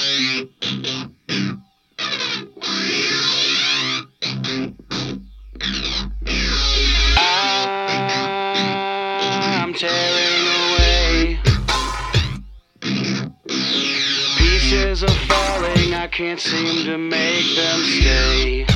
I'm tearing away. Pieces are falling, I can't seem to make them stay.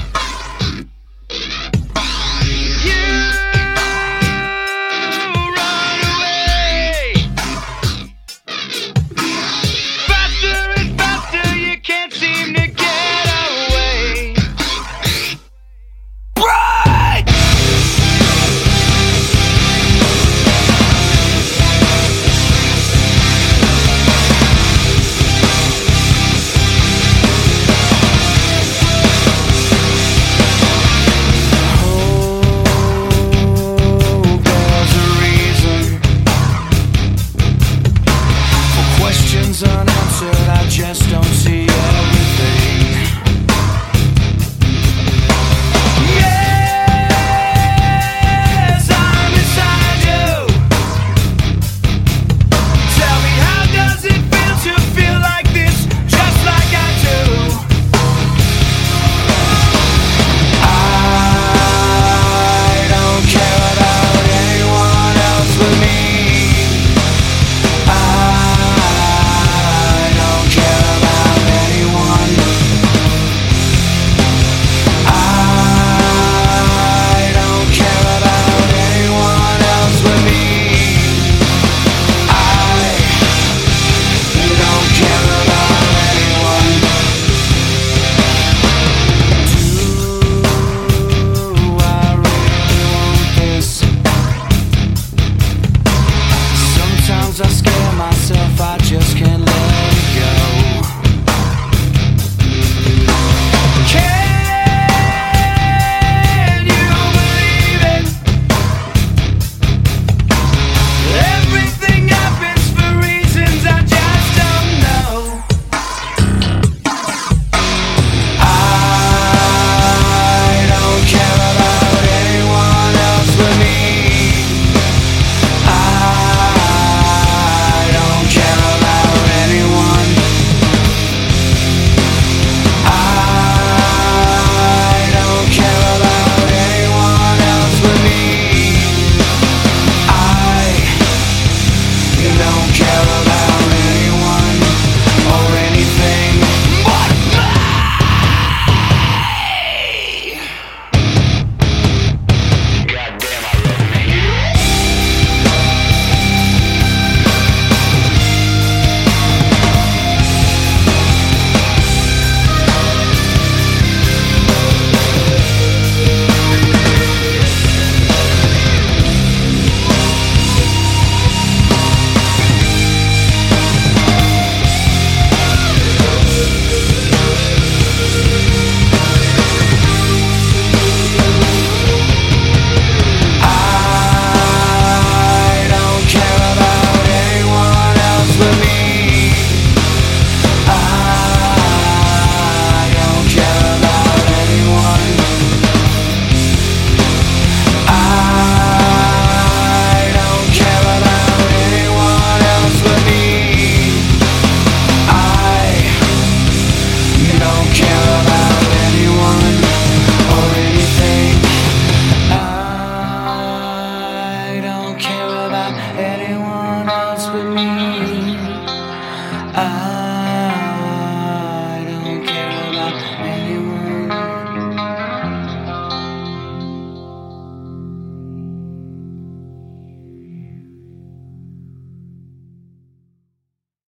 Unanswered, I just don't see everything. Yes, I'm inside you. Tell me, how does it feel to feel like this, just like I do? I don't care about anyone else but me. I scare myself, I just can't let it go. Can you believe it? Everything happens for reasons I just don't know. I don't care about anyone else but me. Anyone else but me.